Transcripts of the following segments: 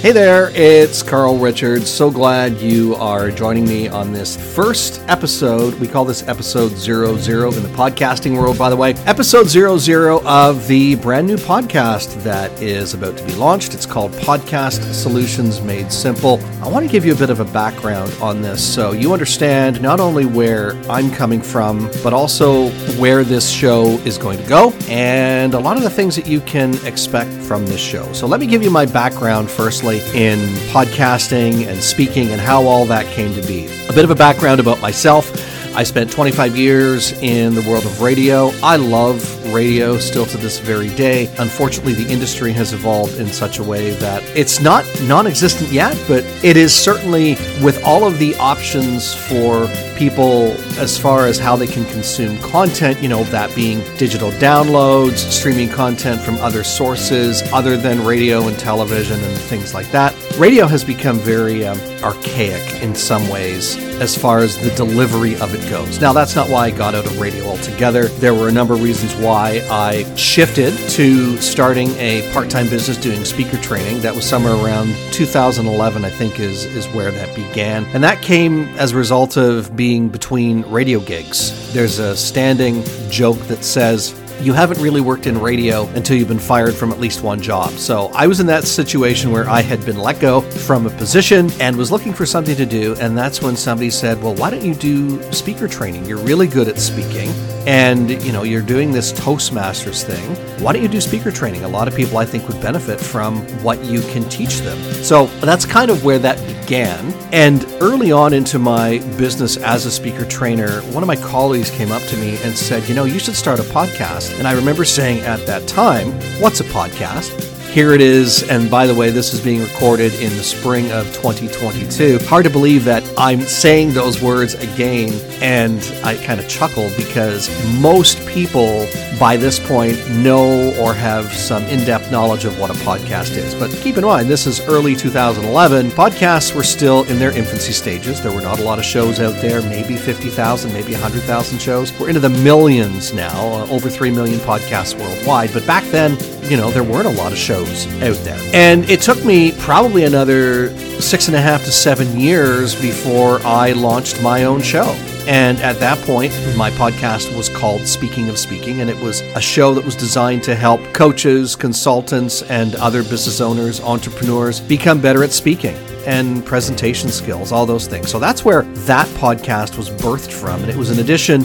Hey there, it's Carl Richards. So glad you are joining me on this first episode. We call this episode 00 in the podcasting world, by the way. Episode 00 of the brand new podcast that is about to be launched. It's called Podcast Solutions Made Simple. I want to give you a bit of a background on this so you understand not only where I'm coming from, but also where this show is going to go and a lot of the things that you can expect from this show. So let me give you my background firstly in podcasting and speaking and how all that came to be. A bit of a background about myself. I spent 25 years in the world of radio. I love radio still to this very day. Unfortunately, the industry has evolved in such a way that it's not non-existent yet, but it is certainly, with all of the options for people as far as how they can consume content, that being digital downloads, streaming content from other sources other than radio and television and things like that. Radio has become very archaic in some ways as far as the delivery of it goes. Now, that's not why I got out of radio altogether. There were a number of reasons why I shifted to starting a part-time business doing speaker training. That was somewhere around 2011, I think, is where that began. And that came as a result of being between radio gigs. There's a standing joke that says, you haven't really worked in radio until you've been fired from at least one job. So I was in that situation where I had been let go from a position and was looking for something to do. And that's when somebody said, well, why don't you do speaker training? You're really good at speaking and, you're doing this Toastmasters thing. Why don't you do speaker training? A lot of people I think would benefit from what you can teach them. So that's kind of where that began. And early on into my business as a speaker trainer, one of my colleagues came up to me and said, you should start a podcast. And I remember saying at that time, what's a podcast? Here it is, and by the way, this is being recorded in the spring of 2022. Hard to believe that I'm saying those words again, and I kind of chuckle because most people by this point know or have some in-depth knowledge of what a podcast is. But keep in mind, this is early 2011. Podcasts were still in their infancy stages. There were not a lot of shows out there, maybe 50,000, maybe 100,000 shows. We're into the millions now, over 3 million podcasts worldwide. But back then, there weren't a lot of shows out there. And it took me probably another 6.5 to 7 years before I launched my own show. And at that point, my podcast was called Speaking of Speaking, and it was a show that was designed to help coaches, consultants, and other business owners, entrepreneurs become better at speaking and presentation skills, all those things. So that's where that podcast was birthed from. And it was an addition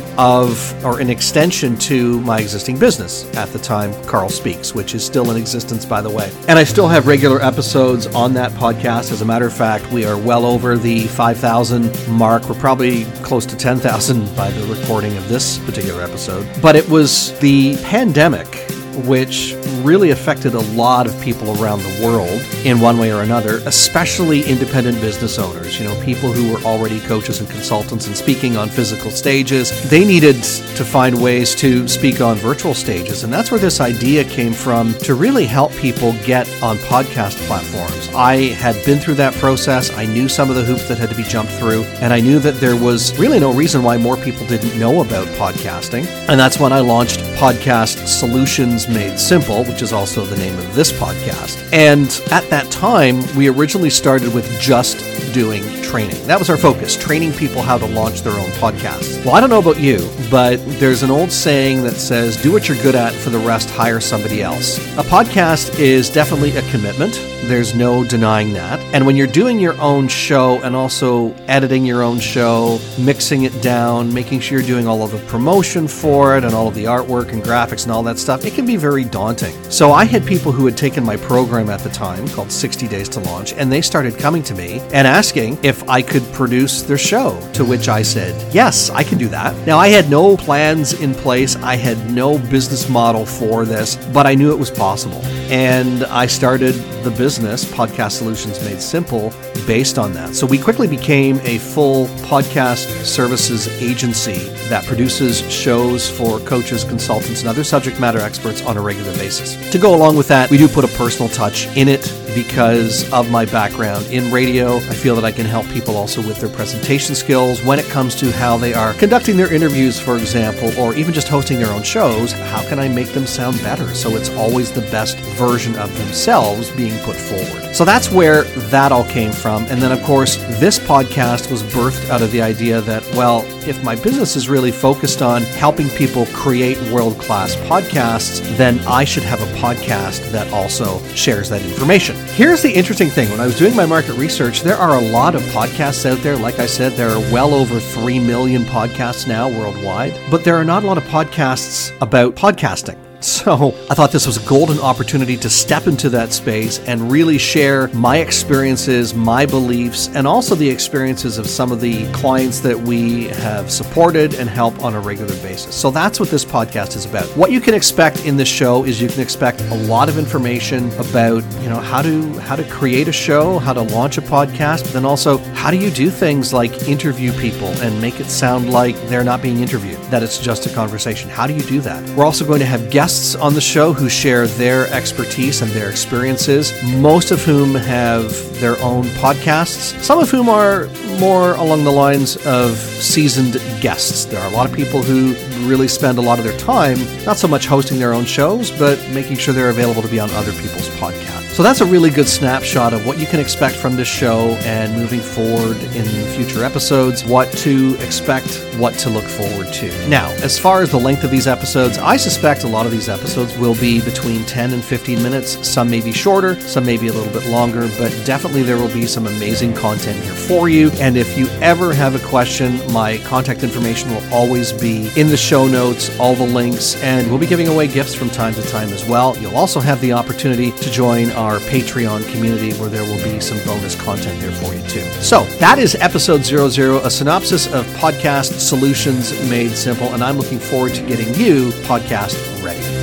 or an extension to my existing business at the time, Carl Speaks, which is still in existence, by the way. And I still have regular episodes on that podcast. As a matter of fact, we are well over the 5,000 mark. We're probably close to 10,000 by the recording of this particular episode. But it was the pandemic which really affected a lot of people around the world in one way or another, especially independent business owners, people who were already coaches and consultants and speaking on physical stages. They needed to find ways to speak on virtual stages, and that's where this idea came from, to really help people get on podcast platforms. I had been through that process. I knew some of the hoops that had to be jumped through, and I knew that there was really no reason why more people didn't know about podcasting. And that's when I launched Podcast Solutions Made Simple, which is also the name of this podcast. And at that time, we originally started with just doing training. That was our focus, training people how to launch their own podcasts. Well, I don't know about you, but there's an old saying that says, do what you're good at, for the rest, hire somebody else. A podcast is definitely a commitment. There's no denying that. And when you're doing your own show and also editing your own show, mixing it down, making sure you're doing all of the promotion for it and all of the artwork and graphics and all that stuff, it can be very daunting. So I had people who had taken my program at the time called 60 Days to Launch, and they started coming to me and asking if I could produce their show, to which I said, yes, I can do that. Now, I had no plans in place. I had no business model for this, but I knew it was possible. And I started the business, Podcast Solutions Made Simple, based on that. So we quickly became a full podcast services agency that produces shows for coaches, consultants, and other subject matter experts on a regular basis. To go along with that, we do put a personal touch in it because of my background in radio. I feel that I can help people also with their presentation skills when it comes to how they are conducting their interviews, for example, or even just hosting their own shows. How can I make them sound better so it's always the best version of themselves being put forward? So that's where that all came from. And then, of course, this podcast was birthed out of the idea that, well, if my business is really focused on helping people create world-class podcasts, then I should have a podcast that also shares that information. Here's the interesting thing. When I was doing my market research, there are a lot of podcasts out there. Like I said, there are well over 3 million podcasts now worldwide, but there are not a lot of podcasts about podcasting. So I thought this was a golden opportunity to step into that space and really share my experiences, my beliefs, and also the experiences of some of the clients that we have supported and help on a regular basis. So that's what this podcast is about. What you can expect in this show is you can expect a lot of information about, how to create a show, how to launch a podcast, but then also how do you do things like interview people and make it sound like they're not being interviewed, that it's just a conversation. How do you do that? We're also going to have guests on the show who share their expertise and their experiences, most of whom have their own podcasts, some of whom are more along the lines of seasoned guests. There are a lot of people who really spend a lot of their time, not so much hosting their own shows, but making sure they're available to be on other people's podcasts. So that's a really good snapshot of what you can expect from this show and moving forward in future episodes, what to expect, what to look forward to. Now, as far as the length of these episodes, I suspect a lot of these episodes will be between 10 and 15 minutes. Some may be shorter, some may be a little bit longer, but definitely there will be some amazing content here for you. And if you ever have a question, my contact information will always be in the show notes, all the links, and we'll be giving away gifts from time to time as well. You'll also have the opportunity to join our Patreon community where there will be some bonus content there for you too. So that is episode 00, a synopsis of podcast solutions made simple, and I'm looking forward to getting you podcast ready.